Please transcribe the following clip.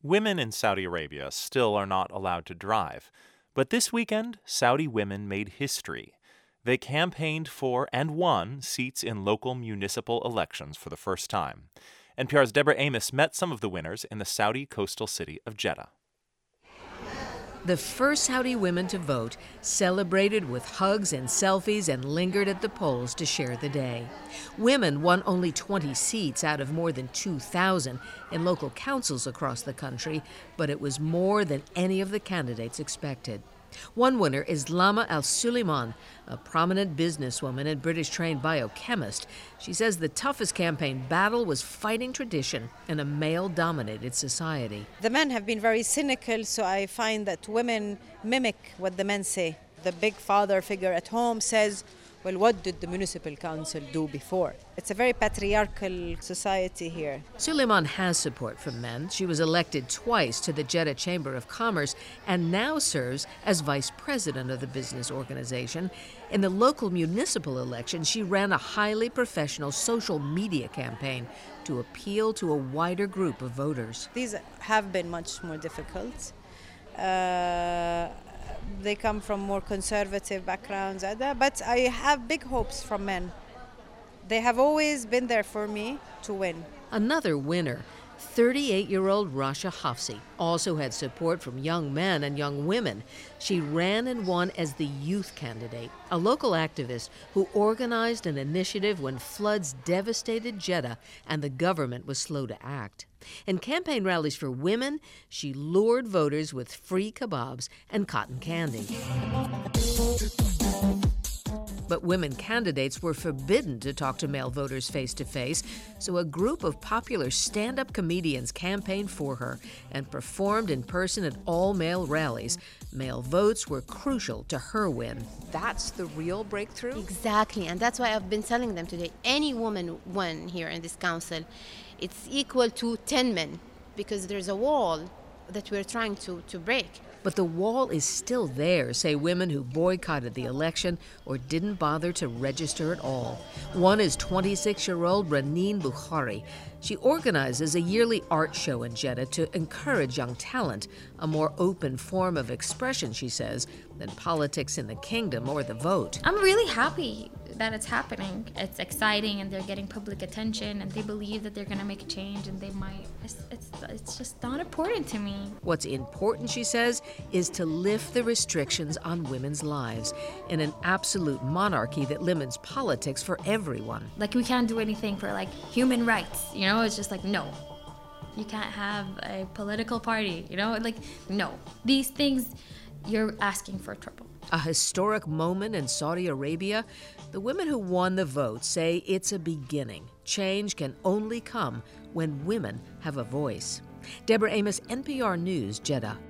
Women in Saudi Arabia still are not allowed to drive. But this weekend, Saudi women made history. They campaigned for and won seats in local municipal elections for the first time. NPR's Deborah Amos met some of the winners in the Saudi coastal city of Jeddah. The first Saudi women to vote celebrated with hugs and selfies and lingered at the polls to share the day. Women won only 20 seats out of more than 2,000 in local councils across the country, but it was more than any of the candidates expected. One winner is Lama Al-Suleiman, a prominent businesswoman and British-trained biochemist. She says the toughest campaign battle was fighting tradition in a male-dominated society. The men have been very cynical, so I find that women mimic what the men say. The big father figure at home says, well, what did the municipal council do before? It's a very patriarchal society here. Suleiman has support from men. She was elected twice to the Jeddah Chamber of Commerce and now serves as vice president of the business organization. In the local municipal election, she ran a highly professional social media campaign to appeal to a wider group of voters. These have been much more difficult. They come from more conservative backgrounds, but I have big hopes from men. They have always been there for me to win. Another winner, 38-year-old Rasha Hafsi, also had support from young men and young women. She ran and won as the youth candidate, a local activist who organized an initiative when floods devastated Jeddah and the government was slow to act. In campaign rallies for women, she lured voters with free kebabs and cotton candy. But women candidates were forbidden to talk to male voters face-to-face, so a group of popular stand-up comedians campaigned for her and performed in person at all male rallies. Male votes were crucial to her win. That's the real breakthrough? Exactly, and that's why I've been telling them today, any woman won here in this council, it's equal to 10 men, because there's a wall that we're trying to break. But the wall is still there, say women who boycotted the election or didn't bother to register at all. One is 26-year-old Raneen Bukhari. She organizes a yearly art show in Jeddah to encourage young talent, a more open form of expression, she says, than politics in the kingdom or the vote. I'm really happy that it's happening. It's exciting and they're getting public attention and they believe that they're going to make a change and they might. It's just not important to me. What's important, she says, is to lift the restrictions on women's lives in an absolute monarchy that limits politics for everyone. Like, we can't do anything for, like, human rights, you know? It's just like, no. You can't have a political party, you know? Like, no. These things, you're asking for trouble. A historic moment in Saudi Arabia. The women who won the vote say it's a beginning. Change can only come when women have a voice. Deborah Amos, NPR News, Jeddah.